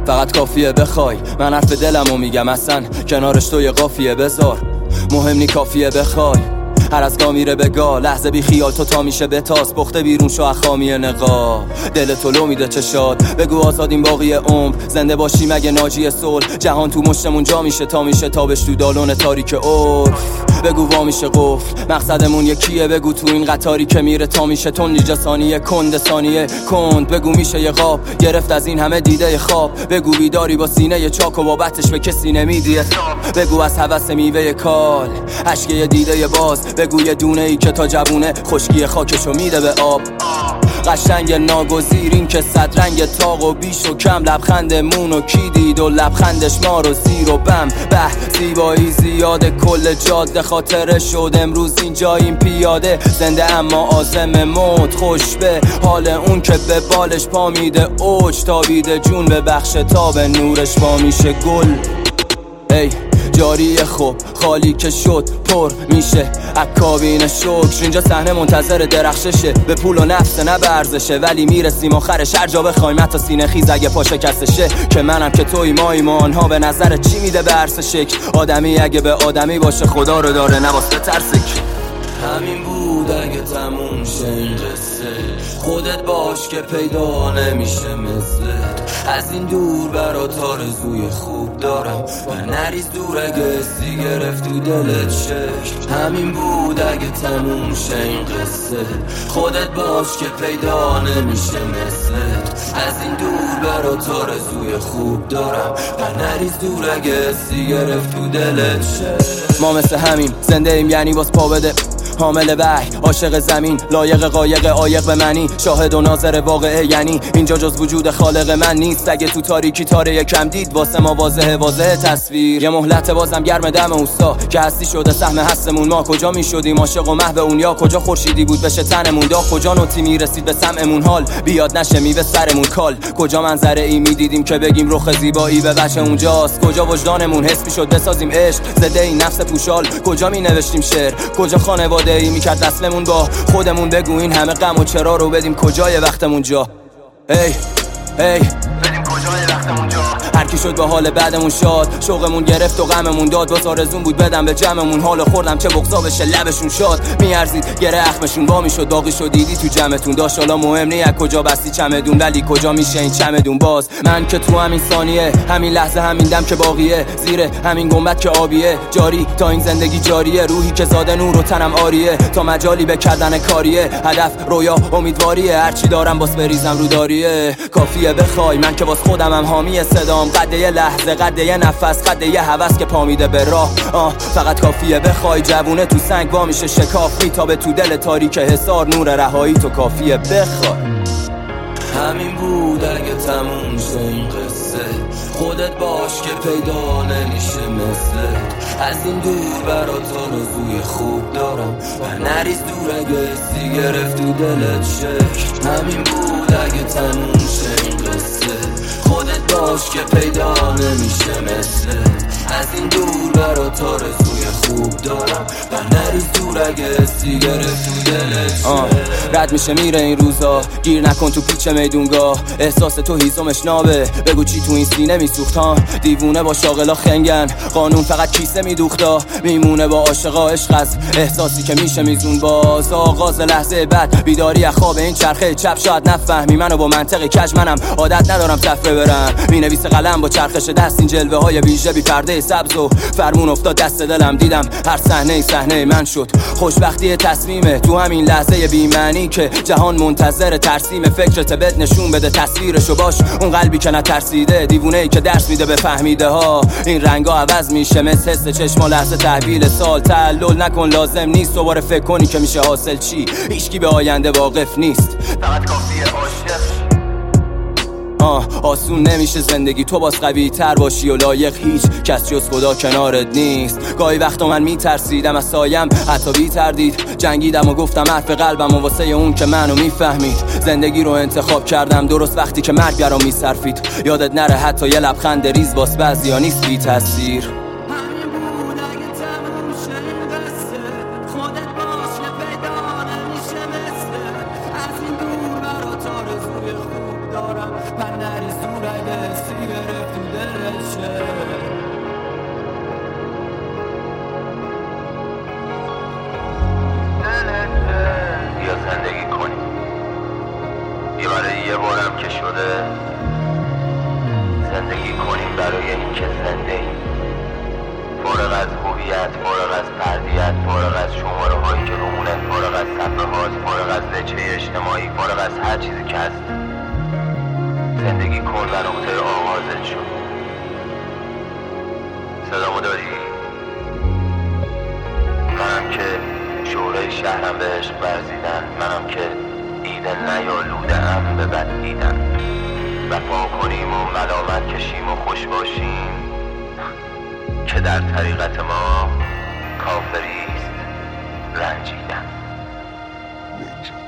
فقط کافیه بخوای، من حرف دلمو میگم، اصلا کنارش تو یه قافیه بذار. مهم نی کافیه بخوای، هر از گاه میره به گاه، لحظه بی خیال تو تا میشه بتاز، پخته بیرون شو اخامی نقاب. دل تو لو میده چشاد، بگو آزادیم باقی عمر، زنده باشیم اگه ناجی صلح. جهان تو مشتمون جا میشه تا میشه تابش تو دالون تاریک عرف. بگو وا میشه قفل، مقصدمون یکیه، بگو تو این قطاری که میره تا میشه تون نیجا ثانیه کند ثانیه کند. بگو میشه یه قاب گرفت از این همه دیده خواب، بگو بیداری با سینه چاک و بابتش به کسی نمیدی حساب. بگو از هوس میوه کال اشکه دیده باز، بگو یه دونه ای که تا جوونه خشکی خاکشو میده به آب. قشنگ ناگزیر این که صد رنگ تاق و بیش و کم، لبخندمون و کی دید و لبخندش ما رو زیر و بم. به زیبایی زیاده کل جاده خاطره شد امروز اینجاییم پیاده، زنده اما عازم موت، خوش به حال اون که به بالش پا میده اوج، تابیده جون به بخش تا به نورش پا میشه گل. ای جاری خوب خالی که شد پر میشه عکابین شکر، اینجا صحنه منتظر درخششه، به پول و نفس نه به ارزشه، ولی میرسیم آخرش هر جا بخوایم، حتی سینه خیز اگه پا شکستشه. که منم که توی ماییم و آنها به نظر چی میده به عرص شکل، آدمی اگه به آدمی باشه خدا رو داره نواسته ترسه. همین بود اگه تموم شه این قصه، خودت باش که پیدا نمیشه مثلت، از این دور برات آرزوی خوب دارم و نریز دور اگه حسی گرفت تو دلت شکل. همین بود اگه تموم شه این قصه، خودت باش که پیدا نمیشه مثلت، از این دور برات آرزوی خوب دارم و نریز دور اگه حسی گرفت تو دلت شکل. ما مثل همین زنده ایم یعنی باز پا بده، حامل وحی عاشق زمین، لایق قایق عایق به منی، شاهد و ناظر واقعه، یعنی اینجا جز وجود خالق من نیست. اگه تو تاریکی تاره کم دید واسه ما واضحه تصویر. یه مهلت بازم گرم دم اوستا که هستی شده سهم هستمون، ما کجا میشدیم عاشق و محو اون، یا کجا خورشیدی بود بشه تنمون، دا کجا نوتی میرسید به سمعمون، حال بیاد نشه میوه سرمون کال، کجا منظره ای میدیدیم که بگیم رخ زیبایی به بچه اونجاست، کجا وجدانمون حس میشد بسازیم عشق زده این نفس پوشال، کجا می نوشتیم شعر، کجا خانواده ای میکرد وصلمون با خودمون، بگو این همه غم و چرا رو بدیم کجای وقتمون جا. بدیم کجای وقتمون جا، هر کی شد به حال بعدمون شاد، شوقمون گرفت و غممون داد، باز آرزون بود بدم به جمعمون، حال خوردم چه بغضا بشه لبشون شاد، میارزید گره اخمشون وا میشد، باقی شد دیدی تو جمعتون، داشت حالا مهم نی از کجا بستی چمدون، ولی کجا میشه این چمدون باز. من که تو همین ثانیه همین لحظه همین دم که باقیه، زیر همین گنبد که آبیه، جاری تا این زندگی جاریه، روحی که زاده نور و تنم آریه، تا مجالی به کردن کاریه، هدف رویا امیدواریه، هرچی دارم باز بریزم رو داریه. کافیه بخوای، من که باز خودمم حامی صدام، قده یه لحظه قده یه نفس قده یه هوس که پا میده به راه. فقط کافیه بخوای، جوونه تو سنگ وا میشه شکاف، میتابه تو دل تاریک حصار، نور رهایی تو کافیه بخوای. همین بود اگه تموم شه این قصه، خودت باش که پیدا نمیشه مثلت، از این دور برات آرزوی خوب دارم و نریز دور اگه حسی گرفت تو دلت شکل. همین بود اگه تموم شه این قصه، خودت باش که پیدا نمیشه مثلت، از این دور برات آرزوی خوب دارم و نریز دور اگه حسی گرفت تو دلت. رد میشه میره این روزا، گیر نکن تو پیچ میدونگاه، احساس تو هیزمش نابه، بگو چی تو این سینه میسوخت ها، دیوونه با شاغلا خنگن، قانون فقط کیسه میدوختا، میمونه با عاشقا عشق از احساسی که میشه میزون باز. آغاز لحظه بعد بیداری از خواب این چرخه چپ، شاید نفهمی منو با منطق کج، منم عادت ندارم تفره برم، مینویسه قلم با چرخش دست این جلوه های ویژه بی پرده سبز و فرمون افتاد دست دلم، دیدم هر صحنه من شد خوشبختی تصمیمه، تو همین لحظه بی معنی که جهان منتظر ترسیم فکرت، بد نشون بده تصویرشو باش، اون قلبی که نترسیده، دیوونه‌ای که درس میده به فهمیده ها، این رنگا عوض میشه مثل حس چشما لحظه تحویل سال، تعلل نکن لازم نیست دوباره فکر کنی که میشه حاصل چی، هیچکی به آینده واقف نیست، فقط کافیه عاشق. آسون نمیشه زندگی، تو باز قوی تر باشی و لایق هیچ کس جز خدا کنارت نیست. گاهی وقتا من میترسیدم از سایم، حتی بی تردید جنگیدم و گفتم حرف قلبم و واسه اون که منو میفهمید، زندگی رو انتخاب کردم درست وقتی که مرگ برام میصرفید، یادت نره حتی یه لبخند ریز باز بعضیا نیست بی تاثیر. من نریز دور اگه سیگره هم که شده زندگی کنیم برای اینکه زنده ایم، فارغ از هویت، فارغ از فردیت، فارغ از شماره هایی که رومونه، فارغ از صفحات، فارغ از لچه اجتماعی، فارغ از هر چیزی که هست. زندگی کن و نقطه آغازت شد. صدامو داری؟ منم که شورای شهرم به عشق ورزیدن، منم که ایده نیالوده ام به بد دیدن. وفا کنیم و ملامت کشیم و خوش باشیم که در طریقت ما کافریست رنجیدن.